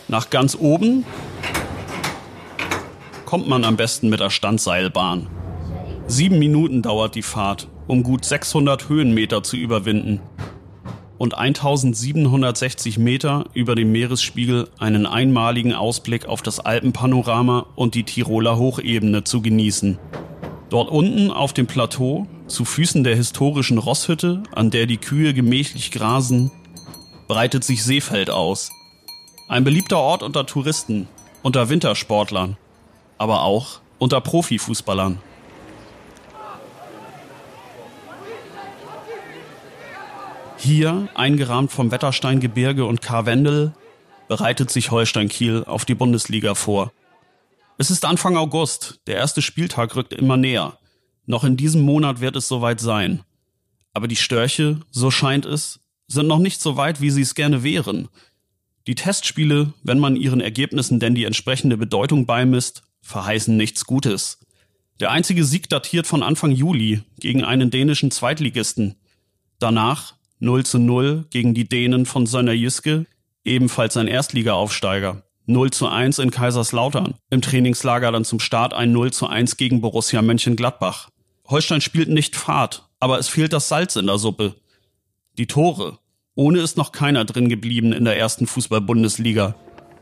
Nach ganz oben kommt man am besten mit der Standseilbahn. 7 Minuten dauert die Fahrt, um gut 600 Höhenmeter zu überwinden und 1760 Meter über dem Meeresspiegel einen einmaligen Ausblick auf das Alpenpanorama und die Tiroler Hochebene zu genießen. Dort unten auf dem Plateau, zu Füßen der historischen Rosshütte, an der die Kühe gemächlich grasen, breitet sich Seefeld aus. Ein beliebter Ort unter Touristen, unter Wintersportlern, aber auch unter Profifußballern. Hier, eingerahmt vom Wettersteingebirge und Karwendel, bereitet sich Holstein Kiel auf die Bundesliga vor. Es ist Anfang August, der erste Spieltag rückt immer näher. Noch in diesem Monat wird es soweit sein. Aber die Störche, so scheint es, sind noch nicht so weit, wie sie es gerne wären. Die Testspiele, wenn man ihren Ergebnissen denn die entsprechende Bedeutung beimisst, verheißen nichts Gutes. Der einzige Sieg datiert von Anfang Juli gegen einen dänischen Zweitligisten. Danach 0:0 gegen die Dänen von Sønderjyske, ebenfalls ein Erstliga-Aufsteiger. 0:1 in Kaiserslautern. Im Trainingslager dann zum Start ein 0:1 gegen Borussia Mönchengladbach. Holstein spielt nicht Fahrt, aber es fehlt das Salz in der Suppe. Die Tore. Ohne ist noch keiner drin geblieben in der ersten Fußball-Bundesliga.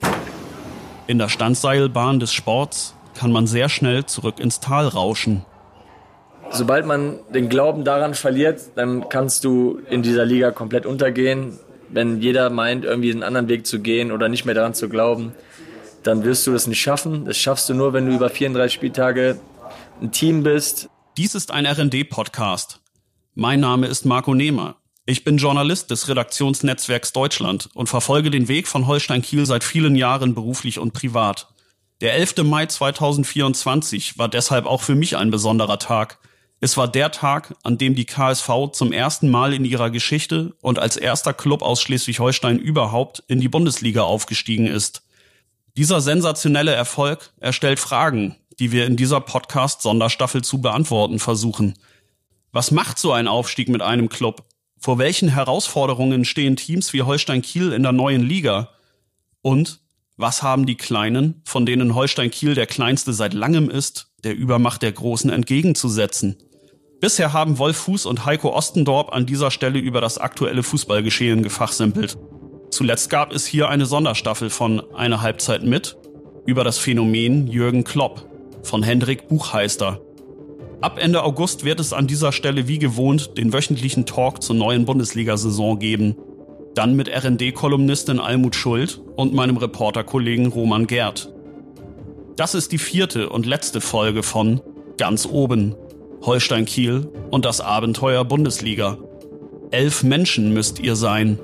In der Standseilbahn des Sports kann man sehr schnell zurück ins Tal rauschen. Sobald man den Glauben daran verliert, dann kannst du in dieser Liga komplett untergehen. Wenn jeder meint, irgendwie einen anderen Weg zu gehen oder nicht mehr daran zu glauben, dann wirst du das nicht schaffen. Das schaffst du nur, wenn du über 34 Spieltage ein Team bist. Dies ist ein RND-Podcast. Mein Name ist Marco Nehmer. Ich bin Journalist des Redaktionsnetzwerks Deutschland und verfolge den Weg von Holstein Kiel seit vielen Jahren beruflich und privat. Der 11. Mai 2024 war deshalb auch für mich ein besonderer Tag. Es war der Tag, an dem die KSV zum ersten Mal in ihrer Geschichte und als erster Klub aus Schleswig-Holstein überhaupt in die Bundesliga aufgestiegen ist. Dieser sensationelle Erfolg erstellt Fragen, die wir in dieser Podcast-Sonderstaffel zu beantworten versuchen. Was macht so ein Aufstieg mit einem Club? Vor welchen Herausforderungen stehen Teams wie Holstein Kiel in der neuen Liga? Und was haben die Kleinen, von denen Holstein Kiel der kleinste seit langem ist, der Übermacht der Großen entgegenzusetzen? Bisher haben Wolf Fuß und Heiko Ostendorp an dieser Stelle über das aktuelle Fußballgeschehen gefachsimpelt. Zuletzt gab es hier eine Sonderstaffel von Eine Halbzeit mit über das Phänomen Jürgen Klopp von Hendrik Buchheister. Ab Ende August wird es an dieser Stelle wie gewohnt den wöchentlichen Talk zur neuen Bundesliga-Saison geben. Dann mit RND-Kolumnistin Almut Schuld und meinem Reporterkollegen Roman Gerd. Das ist die 4. und letzte Folge von Ganz oben. Holstein Kiel und das Abenteuer Bundesliga. 11 Menschen müsst ihr sein.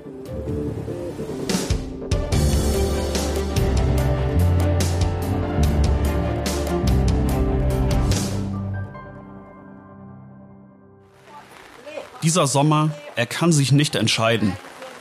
Dieser Sommer, er kann sich nicht entscheiden.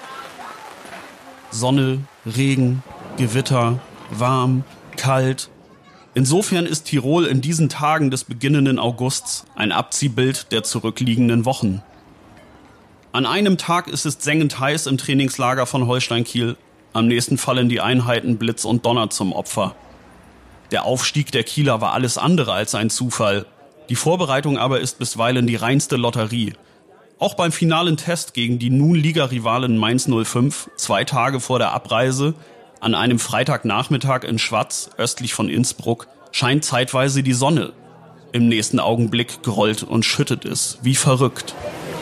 Sonne, Regen, Gewitter, warm, kalt. Insofern ist Tirol in diesen Tagen des beginnenden Augusts ein Abziehbild der zurückliegenden Wochen. An einem Tag ist es sengend heiß im Trainingslager von Holstein Kiel, am nächsten fallen die Einheiten Blitz und Donner zum Opfer. Der Aufstieg der Kieler war alles andere als ein Zufall. Die Vorbereitung aber ist bisweilen die reinste Lotterie. Auch beim finalen Test gegen die nun Ligarivalen Mainz 05, 2 Tage vor der Abreise, an einem Freitagnachmittag in Schwaz, östlich von Innsbruck, scheint zeitweise die Sonne. Im nächsten Augenblick grollt und schüttet es, wie verrückt.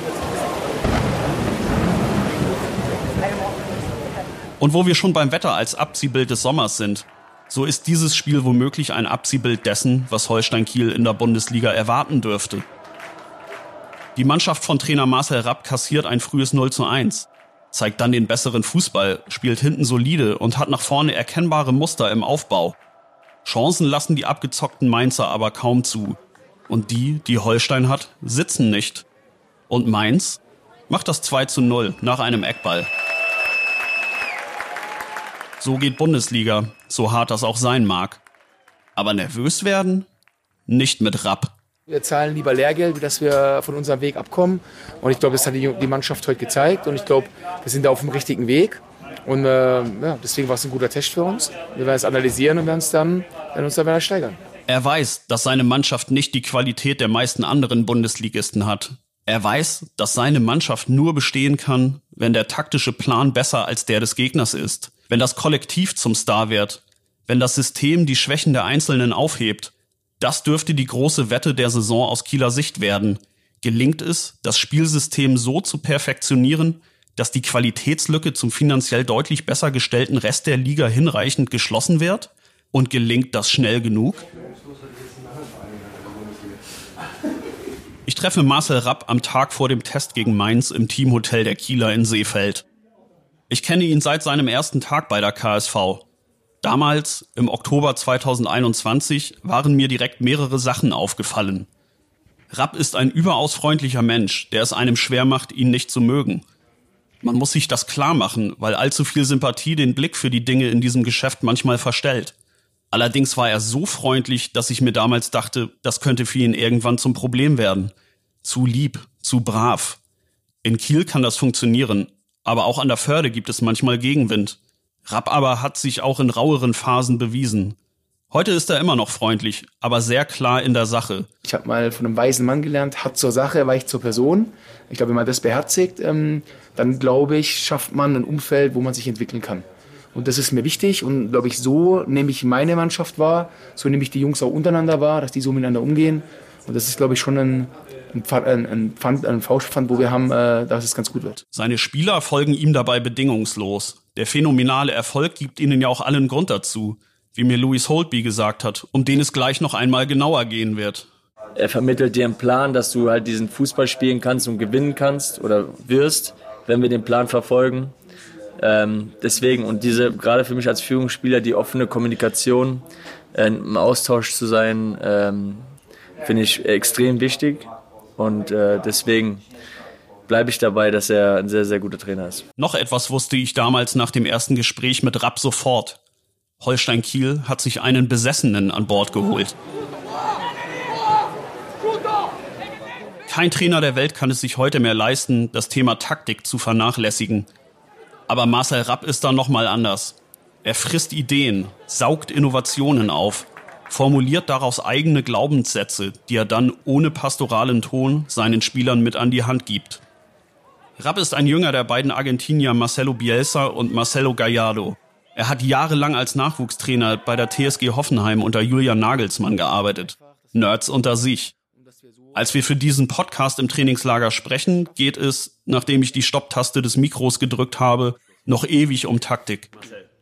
Und wo wir schon beim Wetter als Abziehbild des Sommers sind, so ist dieses Spiel womöglich ein Abziehbild dessen, was Holstein Kiel in der Bundesliga erwarten dürfte. Die Mannschaft von Trainer Marcel Rapp kassiert ein frühes 0:1. Zeigt dann den besseren Fußball, spielt hinten solide und hat nach vorne erkennbare Muster im Aufbau. Chancen lassen die abgezockten Mainzer aber kaum zu. Und die Holstein hat, sitzen nicht. Und Mainz macht das 2:0 nach einem Eckball. So geht Bundesliga, so hart das auch sein mag. Aber nervös werden? Nicht mit Rapp. Wir zahlen lieber Lehrgeld, dass wir von unserem Weg abkommen. Und ich glaube, das hat die Mannschaft heute gezeigt. Und ich glaube, wir sind da auf dem richtigen Weg. Und deswegen war es ein guter Test für uns. Wir werden es analysieren und werden uns dann weiter steigern. Er weiß, dass seine Mannschaft nicht die Qualität der meisten anderen Bundesligisten hat. Er weiß, dass seine Mannschaft nur bestehen kann, wenn der taktische Plan besser als der des Gegners ist, wenn das Kollektiv zum Star wird, wenn das System die Schwächen der Einzelnen aufhebt. Das dürfte die große Wette der Saison aus Kieler Sicht werden. Gelingt es, das Spielsystem so zu perfektionieren, dass die Qualitätslücke zum finanziell deutlich besser gestellten Rest der Liga hinreichend geschlossen wird? Und gelingt das schnell genug? Ich treffe Marcel Rapp am Tag vor dem Test gegen Mainz im Teamhotel der Kieler in Seefeld. Ich kenne ihn seit seinem ersten Tag bei der KSV. Damals, im Oktober 2021, waren mir direkt mehrere Sachen aufgefallen. Rapp ist ein überaus freundlicher Mensch, der es einem schwer macht, ihn nicht zu mögen. Man muss sich das klar machen, weil allzu viel Sympathie den Blick für die Dinge in diesem Geschäft manchmal verstellt. Allerdings war er so freundlich, dass ich mir damals dachte, das könnte für ihn irgendwann zum Problem werden. Zu lieb, zu brav. In Kiel kann das funktionieren, aber auch an der Förde gibt es manchmal Gegenwind. Rapp aber hat sich auch in raueren Phasen bewiesen. Heute ist er immer noch freundlich, aber sehr klar in der Sache. Ich habe mal von einem weisen Mann gelernt, hart zur Sache, weich zur Person. Ich glaube, wenn man das beherzigt, dann glaube ich, schafft man ein Umfeld, wo man sich entwickeln kann. Und das ist mir wichtig und glaube ich, so nehme ich meine Mannschaft wahr, so nehme ich die Jungs auch untereinander wahr, dass die so miteinander umgehen. Und das ist, glaube ich, schon ein Faustpfand, wo wir haben, dass es ganz gut wird. Seine Spieler folgen ihm dabei bedingungslos. Der phänomenale Erfolg gibt ihnen ja auch allen Grund dazu, wie mir Louis Holtby gesagt hat, um den es gleich noch einmal genauer gehen wird. Er vermittelt dir einen Plan, dass du halt diesen Fußball spielen kannst und gewinnen kannst oder wirst, wenn wir den Plan verfolgen. Deswegen, und gerade für mich als Führungsspieler, die offene Kommunikation, im Austausch zu sein, finde ich extrem wichtig. Und deswegen bleibe ich dabei, dass er ein sehr, sehr guter Trainer ist. Noch etwas wusste ich damals nach dem ersten Gespräch mit Rapp sofort. Holstein Kiel hat sich einen Besessenen an Bord geholt. Kein Trainer der Welt kann es sich heute mehr leisten, das Thema Taktik zu vernachlässigen. Aber Marcel Rapp ist da nochmal anders. Er frisst Ideen, saugt Innovationen auf, formuliert daraus eigene Glaubenssätze, die er dann ohne pastoralen Ton seinen Spielern mit an die Hand gibt. Rapp ist ein Jünger der beiden Argentinier Marcelo Bielsa und Marcelo Gallardo. Er hat jahrelang als Nachwuchstrainer bei der TSG Hoffenheim unter Julian Nagelsmann gearbeitet. Nerds unter sich. Als wir für diesen Podcast im Trainingslager sprechen, geht es, nachdem ich die Stopptaste des Mikros gedrückt habe, noch ewig um Taktik.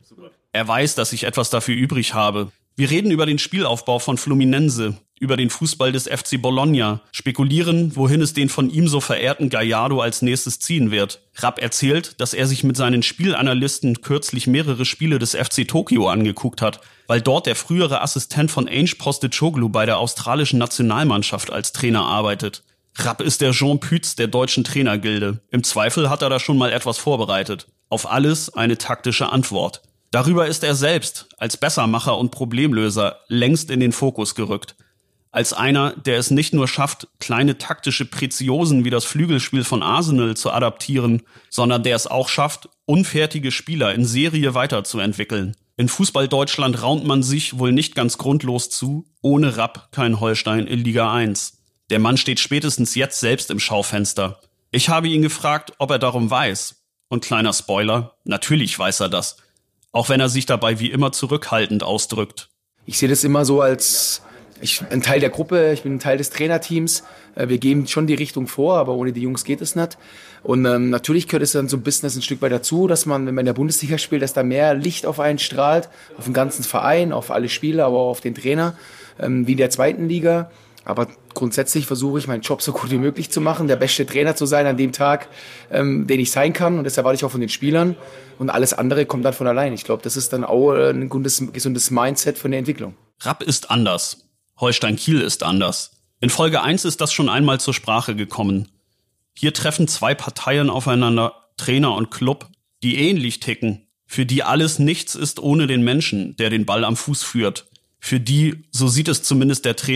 Er weiß, dass ich etwas dafür übrig habe. Wir reden über den Spielaufbau von Fluminense, über den Fußball des FC Bologna, spekulieren, wohin es den von ihm so verehrten Gallardo als nächstes ziehen wird. Rapp erzählt, dass er sich mit seinen Spielanalysten kürzlich mehrere Spiele des FC Tokio angeguckt hat, weil dort der frühere Assistent von Ange Postecoglou bei der australischen Nationalmannschaft als Trainer arbeitet. Rapp ist der Jean Pütz der deutschen Trainergilde. Im Zweifel hat er da schon mal etwas vorbereitet. Auf alles eine taktische Antwort. Darüber ist er selbst, als Bessermacher und Problemlöser, längst in den Fokus gerückt. Als einer, der es nicht nur schafft, kleine taktische Preziosen wie das Flügelspiel von Arsenal zu adaptieren, sondern der es auch schafft, unfertige Spieler in Serie weiterzuentwickeln. In Fußball Deutschland raunt man sich wohl nicht ganz grundlos zu, ohne Rapp kein Holstein in Liga 1. Der Mann steht spätestens jetzt selbst im Schaufenster. Ich habe ihn gefragt, ob er darum weiß. Und kleiner Spoiler, natürlich weiß er das. Auch wenn er sich dabei wie immer zurückhaltend ausdrückt. Ich sehe das immer so als ein Teil der Gruppe, ich bin ein Teil des Trainerteams. Wir geben schon die Richtung vor, aber ohne die Jungs geht es nicht. Und natürlich gehört es dann so ein Business ein Stück weit dazu, dass man, wenn man in der Bundesliga spielt, dass da mehr Licht auf einen strahlt, auf den ganzen Verein, auf alle Spieler, aber auch auf den Trainer, wie in der zweiten Liga. Aber grundsätzlich versuche ich, meinen Job so gut wie möglich zu machen, der beste Trainer zu sein an dem Tag, den ich sein kann. Und das erwarte ich auch von den Spielern. Und alles andere kommt dann von allein. Ich glaube, das ist dann auch ein gesundes Mindset für eine Entwicklung. Rapp ist anders. Holstein Kiel ist anders. In Folge 1 ist das schon einmal zur Sprache gekommen. Hier treffen zwei Parteien aufeinander, Trainer und Club, die ähnlich ticken, für die alles nichts ist ohne den Menschen, der den Ball am Fuß führt. Für die, so sieht es zumindest der Trainer,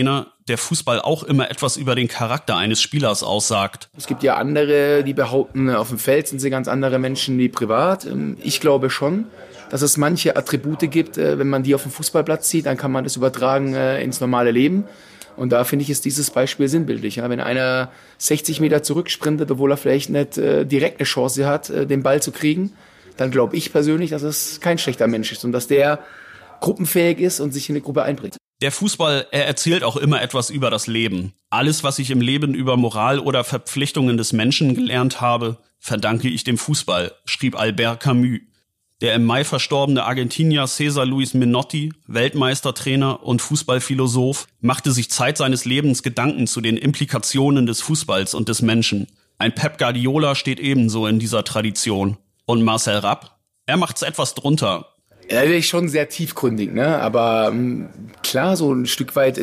der Fußball auch immer etwas über den Charakter eines Spielers aussagt. Es gibt ja andere, die behaupten, auf dem Feld sind sie ganz andere Menschen wie privat. Ich glaube schon, dass es manche Attribute gibt, wenn man die auf dem Fußballplatz sieht, dann kann man das übertragen ins normale Leben. Und da finde ich, ist dieses Beispiel sinnbildlich. Ja? Wenn einer 60 Meter zurücksprintet, obwohl er vielleicht nicht direkt eine Chance hat, den Ball zu kriegen, dann glaube ich persönlich, dass es kein schlechter Mensch ist und dass der gruppenfähig ist und sich in eine Gruppe einbringt. Der Fußball, er erzählt auch immer etwas über das Leben. Alles, was ich im Leben über Moral oder Verpflichtungen des Menschen gelernt habe, verdanke ich dem Fußball, schrieb Albert Camus. Der im Mai verstorbene Argentinier César Luis Menotti, Weltmeistertrainer und Fußballphilosoph, machte sich Zeit seines Lebens Gedanken zu den Implikationen des Fußballs und des Menschen. Ein Pep Guardiola steht ebenso in dieser Tradition. Und Marcel Rapp? Er macht's etwas drunter. Ja, natürlich schon sehr tiefgründig, ne? Aber klar, so ein Stück weit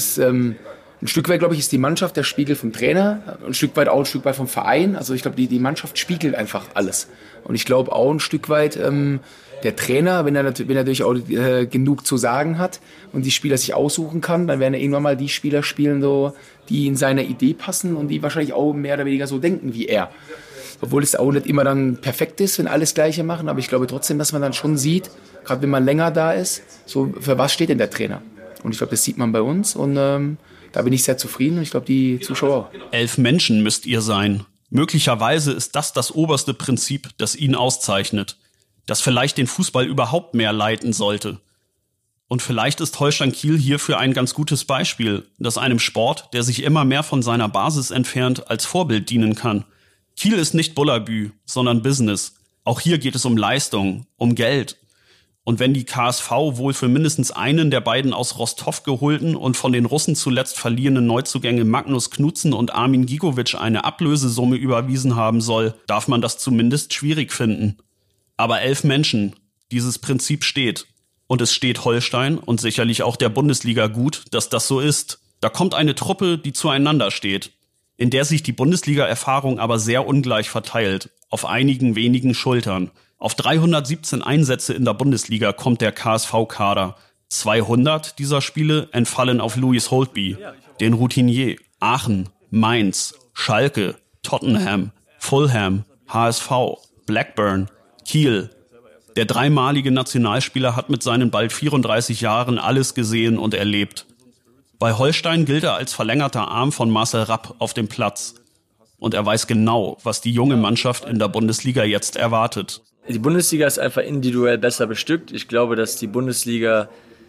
ein Stück weit, glaube ich, ist die Mannschaft der Spiegel vom Trainer, ein Stück weit auch ein Stück weit vom Verein. Also ich glaube, die Mannschaft spiegelt einfach alles. Und ich glaube auch ein Stück weit der Trainer, wenn er natürlich auch genug zu sagen hat und die Spieler sich aussuchen kann, dann werden irgendwann mal die Spieler spielen, so, die in seine Idee passen und die wahrscheinlich auch mehr oder weniger so denken wie er. Obwohl es auch nicht immer dann perfekt ist, wenn alles Gleiche machen, aber ich glaube trotzdem, dass man dann schon sieht, gerade wenn man länger da ist, so für was steht denn der Trainer? Und ich glaube, das sieht man bei uns und da bin ich sehr zufrieden und ich glaube, die Zuschauer auch. 11 Menschen müsst ihr sein. Möglicherweise ist das oberste Prinzip, das ihn auszeichnet, das vielleicht den Fußball überhaupt mehr leiten sollte. Und vielleicht ist Holstein Kiel hierfür ein ganz gutes Beispiel, das einem Sport, der sich immer mehr von seiner Basis entfernt, als Vorbild dienen kann. Kiel ist nicht Bullabü, sondern Business. Auch hier geht es um Leistung, um Geld. Und wenn die KSV wohl für mindestens einen der beiden aus Rostov geholten und von den Russen zuletzt verliehenen Neuzugänge Magnus Knudsen und Armin Gigovic eine Ablösesumme überwiesen haben soll, darf man das zumindest schwierig finden. Aber 11 Menschen, dieses Prinzip steht. Und es steht Holstein und sicherlich auch der Bundesliga gut, dass das so ist. Da kommt eine Truppe, die zueinander steht, in der sich die Bundesliga-Erfahrung aber sehr ungleich verteilt, auf einigen wenigen Schultern. Auf 317 Einsätze in der Bundesliga kommt der KSV-Kader. 200 dieser Spiele entfallen auf Louis Holtby, den Routinier. Aachen, Mainz, Schalke, Tottenham, Fulham, HSV, Blackburn, Kiel. Der dreimalige Nationalspieler hat mit seinen bald 34 Jahren alles gesehen und erlebt. Bei Holstein gilt er als verlängerter Arm von Marcel Rapp auf dem Platz. Und er weiß genau, was die junge Mannschaft in der Bundesliga jetzt erwartet. Die Bundesliga ist einfach individuell besser bestückt. Ich glaube, dass die Bundesliga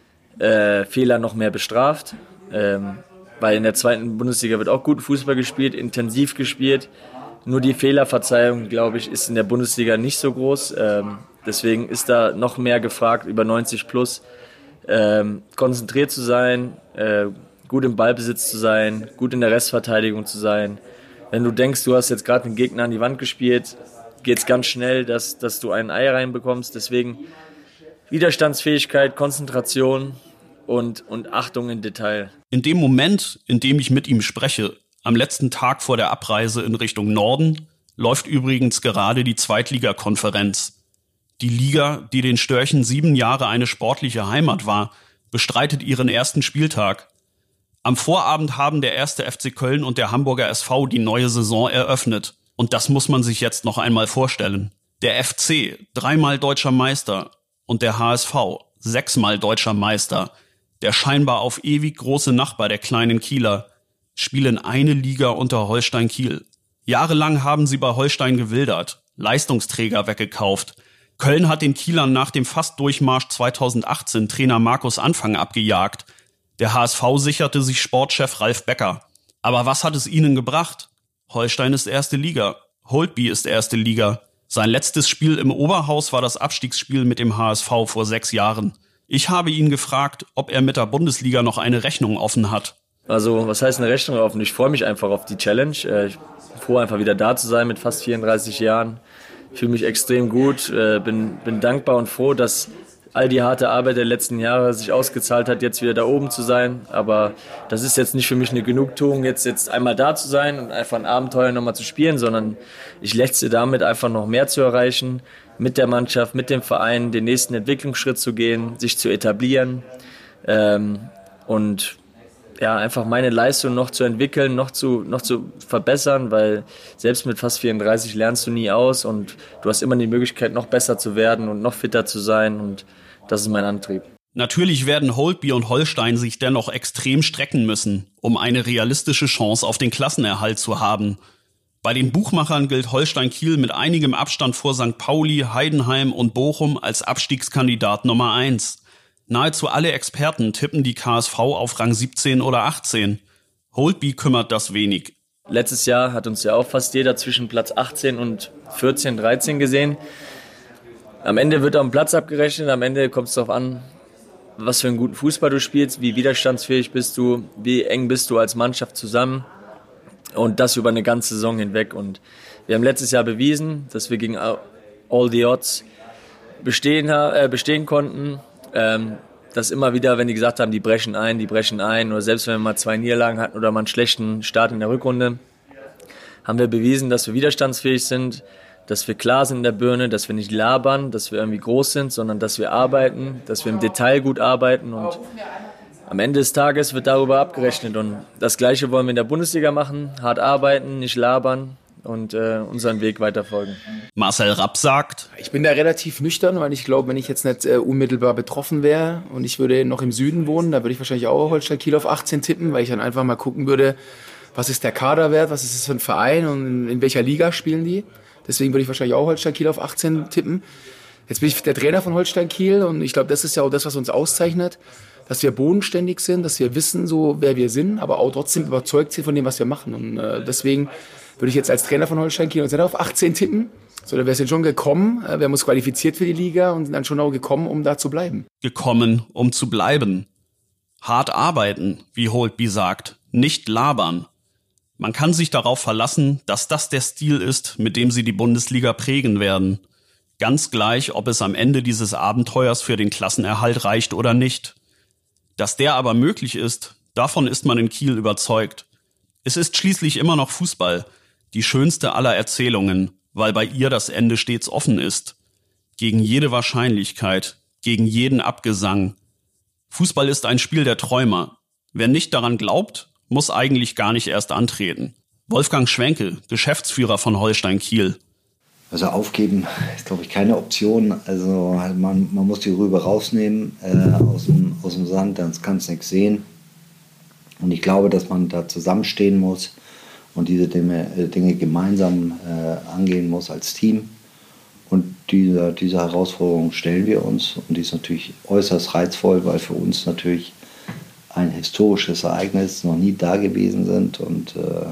Fehler noch mehr bestraft. Weil in der zweiten Bundesliga wird auch gut Fußball gespielt, intensiv gespielt. Nur die Fehlerverzeihung, glaube ich, ist in der Bundesliga nicht so groß. Deswegen ist da noch mehr gefragt, über 90 plus. Konzentriert zu sein, gut im Ballbesitz zu sein, gut in der Restverteidigung zu sein. Wenn du denkst, du hast jetzt gerade den Gegner an die Wand gespielt, geht es ganz schnell, dass du ein Ei reinbekommst. Deswegen Widerstandsfähigkeit, Konzentration und Achtung im Detail. In dem Moment, in dem ich mit ihm spreche, am letzten Tag vor der Abreise in Richtung Norden, läuft übrigens gerade die Zweitligakonferenz. Die Liga, die den Störchen 7 Jahre eine sportliche Heimat war, bestreitet ihren ersten Spieltag. Am Vorabend haben der 1. FC Köln und der Hamburger SV die neue Saison eröffnet. Und das muss man sich jetzt noch einmal vorstellen. Der FC, 3-mal deutscher Meister, und der HSV, 6-mal deutscher Meister, der scheinbar auf ewig große Nachbar der kleinen Kieler, spielen eine Liga unter Holstein Kiel. Jahrelang haben sie bei Holstein gewildert, Leistungsträger weggekauft. Köln hat den Kielern nach dem Fastdurchmarsch 2018 Trainer Markus Anfang abgejagt. Der HSV sicherte sich Sportchef Ralf Becker. Aber was hat es ihnen gebracht? Holstein ist erste Liga. Holtby ist erste Liga. Sein letztes Spiel im Oberhaus war das Abstiegsspiel mit dem HSV vor 6 Jahren. Ich habe ihn gefragt, ob er mit der Bundesliga noch eine Rechnung offen hat. Also, was heißt eine Rechnung offen? Ich freue mich einfach auf die Challenge. Ich bin froh, einfach wieder da zu sein mit fast 34 Jahren. Ich fühle mich extrem gut, bin dankbar und froh, dass all die harte Arbeit der letzten Jahre sich ausgezahlt hat, jetzt wieder da oben zu sein. Aber das ist jetzt nicht für mich eine Genugtuung, jetzt einmal da zu sein und einfach ein Abenteuer nochmal zu spielen, sondern ich lechze damit einfach noch mehr zu erreichen, mit der Mannschaft, mit dem Verein, den nächsten Entwicklungsschritt zu gehen, sich zu etablieren. Und einfach meine Leistung noch zu entwickeln, noch zu verbessern, weil selbst mit fast 34 lernst du nie aus und du hast immer die Möglichkeit, noch besser zu werden und noch fitter zu sein und das ist mein Antrieb. Natürlich werden Holtby und Holstein sich dennoch extrem strecken müssen, um eine realistische Chance auf den Klassenerhalt zu haben. Bei den Buchmachern gilt Holstein Kiel mit einigem Abstand vor St. Pauli, Heidenheim und Bochum als Abstiegskandidat Nummer 1. Nahezu alle Experten tippen die KSV auf Rang 17 oder 18. Holtby kümmert das wenig. Letztes Jahr hat uns ja auch fast jeder zwischen Platz 18 und 14, 13 gesehen. Am Ende wird am Platz abgerechnet, am Ende kommt es darauf an, was für einen guten Fußball du spielst, wie widerstandsfähig bist du, wie eng bist du als Mannschaft zusammen und das über eine ganze Saison hinweg. Und wir haben letztes Jahr bewiesen, dass wir gegen all the odds bestehen konnten. Dass immer wieder, wenn die gesagt haben, die brechen ein, oder selbst wenn wir mal 2 Niederlagen hatten oder mal einen schlechten Start in der Rückrunde, haben wir bewiesen, dass wir widerstandsfähig sind, dass wir klar sind in der Birne, dass wir nicht labern, dass wir irgendwie groß sind, sondern dass wir arbeiten, dass wir im Detail gut arbeiten und am Ende des Tages wird darüber abgerechnet und das Gleiche wollen wir in der Bundesliga machen, hart arbeiten, nicht labern und unseren Weg weiterfolgen. Marcel Rapp sagt: Ich bin da relativ nüchtern, weil ich glaube, wenn ich jetzt nicht unmittelbar betroffen wäre und ich würde noch im Süden wohnen, da würde ich wahrscheinlich auch Holstein Kiel auf 18 tippen, weil ich dann einfach mal gucken würde, was ist der Kaderwert, was ist das für ein Verein und in welcher Liga spielen die. Deswegen würde ich wahrscheinlich auch Holstein Kiel auf 18 tippen. Jetzt bin ich der Trainer von Holstein Kiel und ich glaube, das ist ja auch das, was uns auszeichnet, dass wir bodenständig sind, dass wir wissen, so wer wir sind, aber auch trotzdem überzeugt sind von dem, was wir machen. Und deswegen würde ich jetzt als Trainer von Holstein Kiel uns nicht auf 18 tippen. So, da wäre es jetzt schon gekommen. Wir haben uns qualifiziert für die Liga und sind dann schon auch gekommen, um da zu bleiben. Gekommen, um zu bleiben. Hart arbeiten, wie Holtby sagt, nicht labern. Man kann sich darauf verlassen, dass das der Stil ist, mit dem sie die Bundesliga prägen werden. Ganz gleich, ob es am Ende dieses Abenteuers für den Klassenerhalt reicht oder nicht. Dass der aber möglich ist, davon ist man in Kiel überzeugt. Es ist schließlich immer noch Fußball, die schönste aller Erzählungen, weil bei ihr das Ende stets offen ist. Gegen jede Wahrscheinlichkeit, gegen jeden Abgesang. Fußball ist ein Spiel der Träumer. Wer nicht daran glaubt, muss eigentlich gar nicht erst antreten. Wolfgang Schwenke, Geschäftsführer von Holstein Kiel. Also aufgeben ist, glaube ich, keine Option. Also man muss die Rübe rausnehmen aus dem Sand, dann kannst du nichts sehen. Und ich glaube, dass man da zusammenstehen muss und diese Dinge gemeinsam angehen muss als Team. Und diese Herausforderung stellen wir uns. Und die ist natürlich äußerst reizvoll, weil für uns natürlich ein historisches Ereignis noch nie da gewesen sind. Und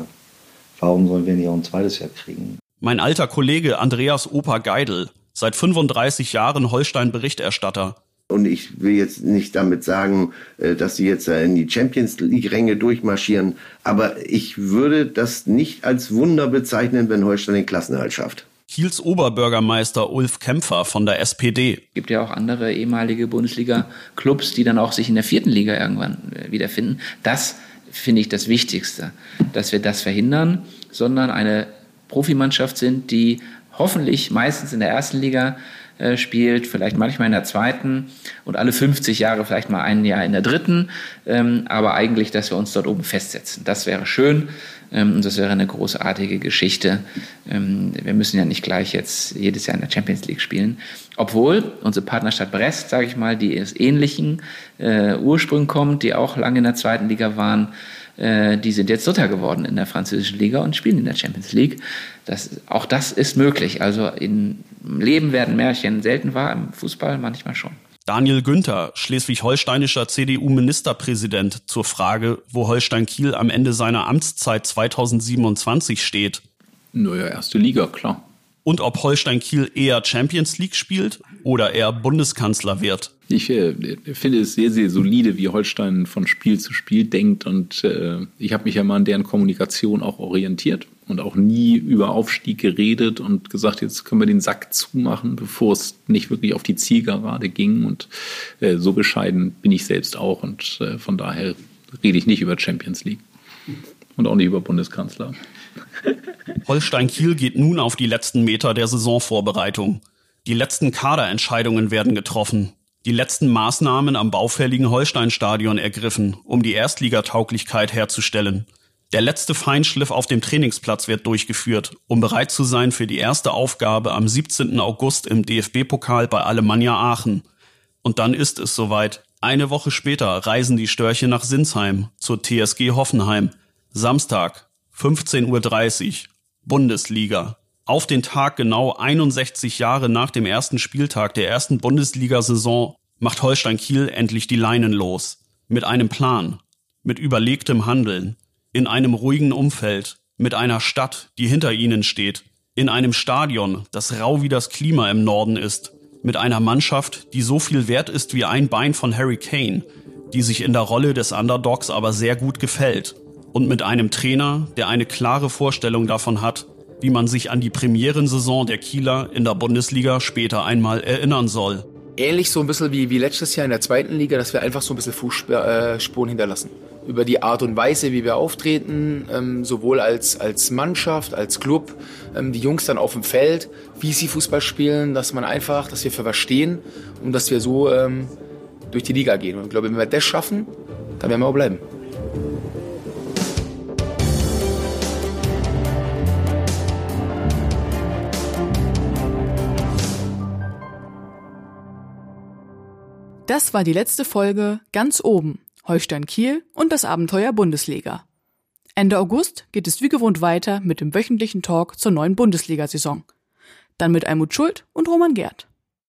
warum sollen wir nicht auch ein zweites Jahr kriegen? Mein alter Kollege Andreas Opa Geidel, seit 35 Jahren Holstein-Berichterstatter. Und ich will jetzt nicht damit sagen, dass sie jetzt in die Champions-League-Ränge durchmarschieren. Aber ich würde das nicht als Wunder bezeichnen, wenn Holstein den Klassenerhalt schafft. Kiels Oberbürgermeister Ulf Kämpfer von der SPD. Es gibt ja auch andere ehemalige Bundesliga-Clubs, die dann auch sich in der 4. Liga irgendwann wiederfinden. Das finde ich das Wichtigste, dass wir das verhindern, sondern eine Profimannschaft sind, die hoffentlich meistens in der 1. Liga spielt, vielleicht manchmal in der 2. und alle 50 Jahre vielleicht mal ein Jahr in der 3. Aber eigentlich, dass wir uns dort oben festsetzen. Das wäre schön und das wäre eine großartige Geschichte. Wir müssen ja nicht gleich jetzt jedes Jahr in der Champions League spielen. Obwohl unsere Partnerstadt Brest, sage ich mal, die aus ähnlichen Ursprüngen kommt, die auch lange in der 2. Liga waren, die sind jetzt Dritter geworden in der französischen Liga und spielen in der Champions League. Auch das ist möglich. Also im Leben werden Märchen selten wahr, im Fußball manchmal schon. Daniel Günther, schleswig-holsteinischer CDU-Ministerpräsident, zur Frage, wo Holstein Kiel am Ende seiner Amtszeit 2027 steht. Naja, 1. Liga, klar. Und ob Holstein Kiel eher Champions League spielt oder eher Bundeskanzler wird. Ich finde es sehr, sehr solide, wie Holstein von Spiel zu Spiel denkt. Und ich habe mich ja mal an deren Kommunikation auch orientiert und auch nie über Aufstieg geredet und gesagt, jetzt können wir den Sack zumachen, bevor es nicht wirklich auf die Zielgerade ging. Und so bescheiden bin ich selbst auch. Und von daher rede ich nicht über Champions League und auch nicht über Bundeskanzler. Holstein Kiel geht nun auf die letzten Meter der Saisonvorbereitung. Die letzten Kaderentscheidungen werden getroffen. die letzten Maßnahmen am baufälligen Holstein-Stadion ergriffen, um die Erstligatauglichkeit herzustellen. Der letzte Feinschliff auf dem Trainingsplatz wird durchgeführt, um bereit zu sein für die erste Aufgabe am 17. August im DFB-Pokal bei Alemannia Aachen. Und dann ist es soweit. Eine Woche später reisen die Störche nach Sinsheim zur TSG Hoffenheim. Samstag, 15:30 Uhr, Bundesliga. Auf den Tag genau 61 Jahre nach dem ersten Spieltag der ersten Bundesliga-Saison macht Holstein Kiel endlich die Leinen los. Mit einem Plan, mit überlegtem Handeln, in einem ruhigen Umfeld, mit einer Stadt, die hinter ihnen steht, in einem Stadion, das rau wie das Klima im Norden ist, mit einer Mannschaft, die so viel wert ist wie ein Bein von Harry Kane, die sich in der Rolle des Underdogs aber sehr gut gefällt, und mit einem Trainer, der eine klare Vorstellung davon hat, wie man sich an die Premierensaison der Kieler in der Bundesliga später einmal erinnern soll. Ähnlich so ein bisschen wie letztes Jahr in der zweiten Liga, dass wir einfach so ein bisschen Fußspuren hinterlassen. Über die Art und Weise, wie wir auftreten, sowohl als Mannschaft, als Club, die Jungs dann auf dem Feld, wie sie Fußball spielen, dass wir für was stehen und dass wir so durch die Liga gehen. Und ich glaube, wenn wir das schaffen, dann werden wir auch bleiben. Das war die letzte Folge Ganz oben, Holstein Kiel und das Abenteuer Bundesliga. Ende August geht es wie gewohnt weiter mit dem wöchentlichen Talk zur neuen Bundesliga-Saison. Dann mit Almut Schuld und Roman Gerd.